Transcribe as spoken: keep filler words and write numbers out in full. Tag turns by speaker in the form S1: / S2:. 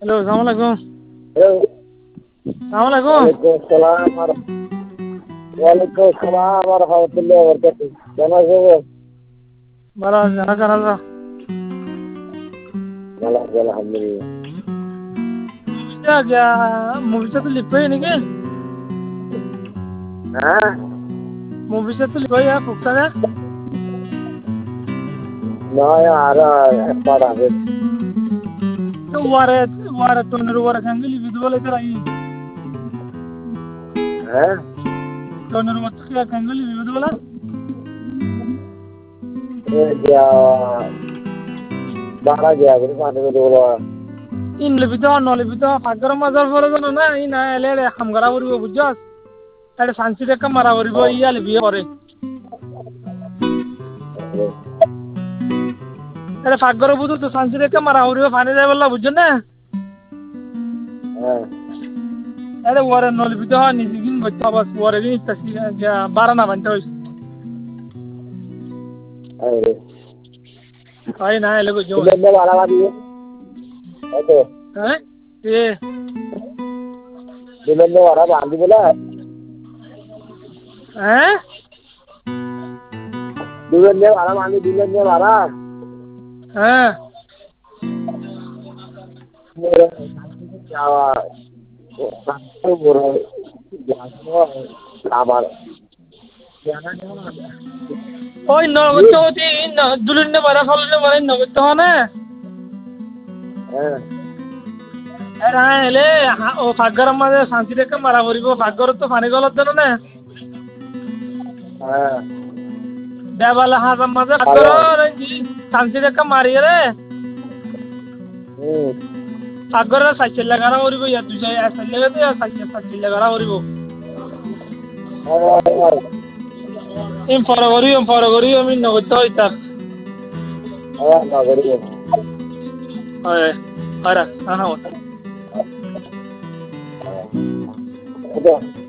S1: Hello अस्सलाम वालेकुम।
S2: Hello.
S1: अस्सलाम वालेकुम।
S2: वालेकुम सलाम और वालेकुम सलाम और रहमतुल्लाहि व बरकातहू। কেমন আছো?
S1: ভালো আছি, জানা জানা যা।
S2: ভালো আছি আলহামদুলিল্লাহ।
S1: মুভিটা যা মুভিটা তো লিখবে নাকি?
S2: হ্যাঁ?
S1: মুভিটা তো লিখবে আর ফুকসারে।
S2: নয় আর এক পার আছে।
S1: তো ওয়ারে ওয়ারে তো নর ওয়ারে সঙ্গে লিখে বলে তো রাই।
S2: হ্যাঁ?
S1: তো নর ওয়ারে সঙ্গে লিখে বলে।
S2: এ যা বাড়া গিয়া করে পানি में बोला
S1: ইন লিপিত অন্য লিপিত ফাগর মাজার পরে জানো না ই না এলে হামগারা করিব বুঝছস? এটা শান্তি রেখা মারা করিব ইয়া লিপি করে। এটা ফাগর বুঝু তো শান্তি রেখা মারা করিব পানি যাই বললা বুঝছ না?
S2: হ্যাঁ
S1: এটা ওয়ারে নলিপিত হয় নিজে কিন গচ্ছা বাস ওয়ারে দিন তাসি যা বারানা বানতে হইছে।
S2: আরে
S1: হয় না এলে গো
S2: দিলে নে বাড়া দিবে এতো
S1: হ্যাঁ এ
S2: দিলে নে বাড়া বাঁধি বলে
S1: হ্যাঁ
S2: দিলে নে বাড়া বাঁধি দিলে নে বাড়া
S1: হ্যাঁ
S2: मेरा যাওয়া তো বড় আবার
S1: ওই নগদ হতি দুলিনে বারা ফলনে বারা নগদ হনে
S2: হ্যাঁ
S1: এরা এলে ও ফাগর মাঝে শান্তি রেখে মারা করিব ফাগর তো পানি গলত জানো না
S2: হ্যাঁ
S1: দেবালা হাজার মাঝে ফাগর শান্তি রেখে মারিয়ে রে
S2: হুম
S1: ফাগর সাইকেল লাগারা করিব ইয়া দুইটা সাইকেল লাগাতে সাইকেল সাইকেল লাগারা করিব ইম ফর করি ইম ফর করি আমি নগদ হইতা
S2: হ্যাঁ না করি
S1: হয় আরা আনা
S2: হ্যাঁ